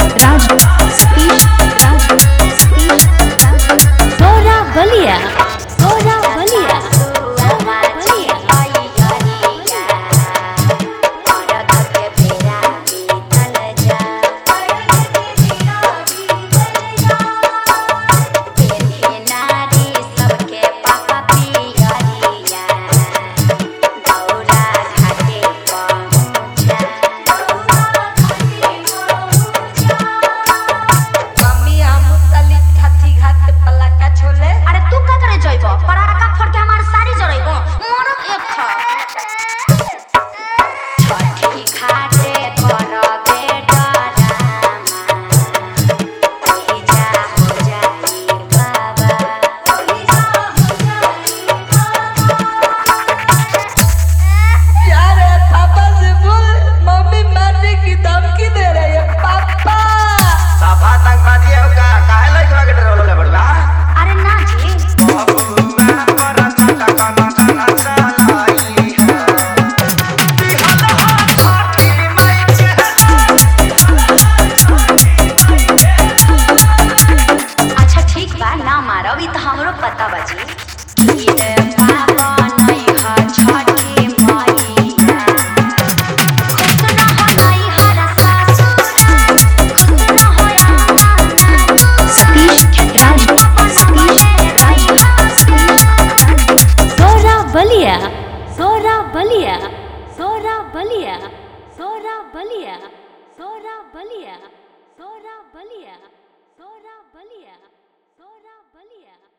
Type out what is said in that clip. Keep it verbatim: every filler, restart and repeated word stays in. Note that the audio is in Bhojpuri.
राज सतीश राज सतीश राज सोरा बलिया सोरा बलिया सोरा बलिया हमरो पता बजी ये पापा नहीं हा छठी मैया खुश न हो नहीं हर सासुर खुश न हो सतीश राज सतीश राज सोरा बलिया सोरा बलिया सोरा बलिया सोरा बलिया सोरा बलिया सोरा बलिया सोरा बलिया सोरा बलिया